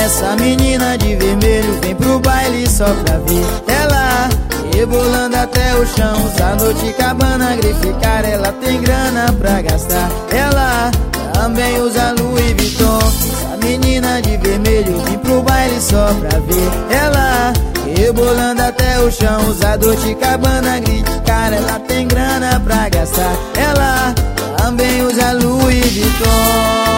essa menina de vermelho? Vem pro baile só pra ver ela rebolando até o chão. Usa Dolce & Gabbana, grife cara, ela tem grana pra gastar. Ela também usa Louis Vuitton. Essa menina de vermelho vem pro baile só pra ver ela rebolando até o chão. Usa Dolce & Gabbana, grife cara, ela tem grana pra gastar. Ela também usa Louis Vuitton.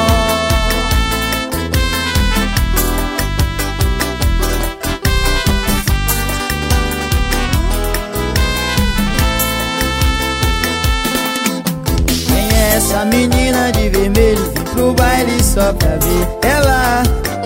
Essa menina de vermelho vem pro baile só pra ver ela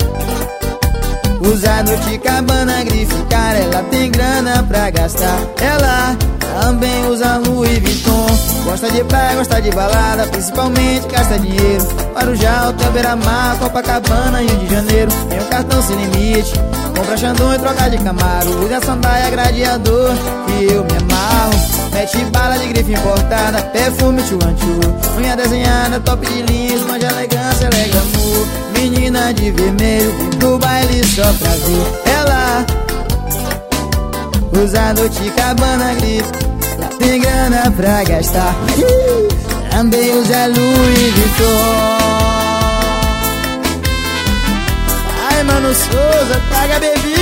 usa Dolce & Gabbana, grife cara, ela tem grana pra gastar. Ela também usa Louis Vuitton. Gosta de praia, gosta de balada, principalmente gasta dinheiro Guarujá, Hotel Beira-Mar, Copacabana, Rio de Janeiro. Tem um cartão sem limite, compra Xandão e troca de Camaro. Usa sandália Gladiador e eu me amarro. Mete bala de grife importada, perfume chuanchu, unha desenhada, top de linha, esma de elegância, ela é glamour. Menina de vermelho, vem pro baile só pra ver ela usa Dolce & Gabbana, grife, ela tem grana pra gastar. Também usa Louis Vuitton. Ai, Mano Souza, traga bebida.